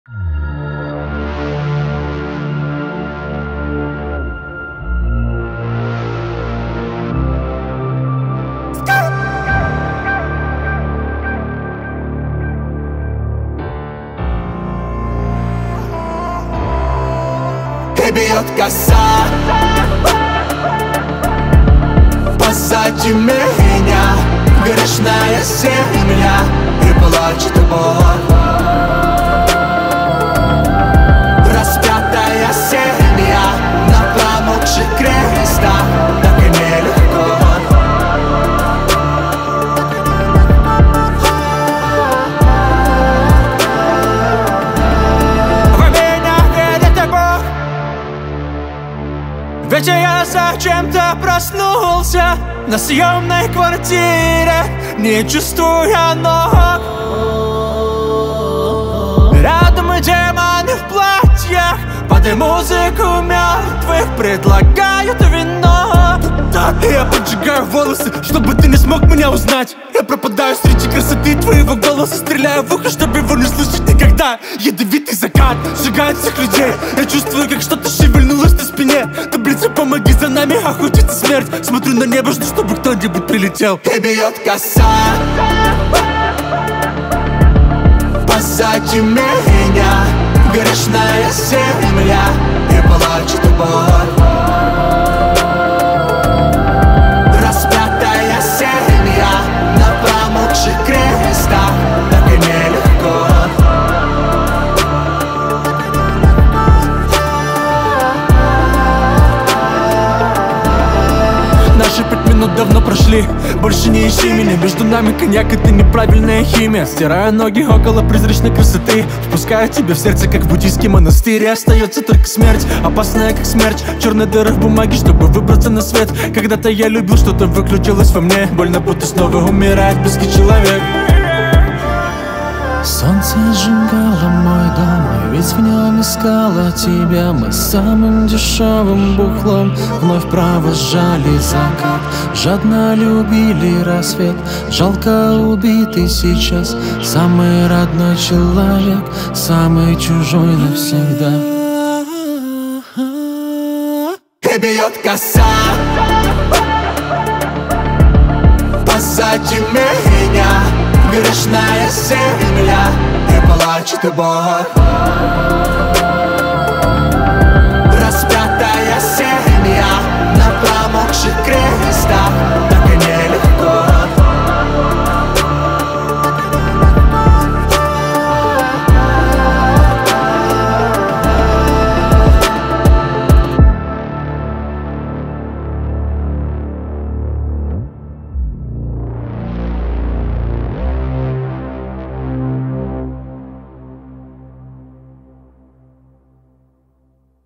И бьет коса позади меня, грешная земля, и плачет боль. Распятая семья на промокших крестах, так и нелегко. Во меня верит Бог, ведь я зачем-то проснулся на съемной квартире, не чувствуя ног. Рядом демоны в платьях, под музыку мертвых предлагают вино. Я поджигаю волосы, чтобы ты не смог меня узнать. Я пропадаю среди красоты твоего голоса, стреляю в ухо, чтобы его не слышать никогда. Ядовитый закат сжигает всех людей. Я чувствую, как что-то шевельнулось на спине. Таблица «Помоги за нами», охотится смерть. Смотрю на небо, жду, чтобы кто-нибудь прилетел. И бьет коса позади меня, грешная земля, и плачет боль. Распятая семья на промокших крестах, так и нелегко. Наши 5 минут давно прошли, больше не ищи меня. Между нами коньяк, это неправильная химия. Стираю ноги около призрачной красоты, впускаю тебя в сердце, как в буддийский монастырь. И остается только смерть, опасная как смерть. Черная дыра в бумаге, чтобы выбраться на свет. Когда-то я любил, что-то выключилось во мне. Больно, будто снова умирает близкий человек. Солнце сжигало мой дом, ведь в нем искала тебя. Мы самым дешевым бухлом вновь провожали закат. Жадно любили рассвет, жалко убитый сейчас. Самый родной человек, самый чужой навсегда. И бьет коса позади меня, грешная земля, и плачет боль. Распятая семья на промокших крестах,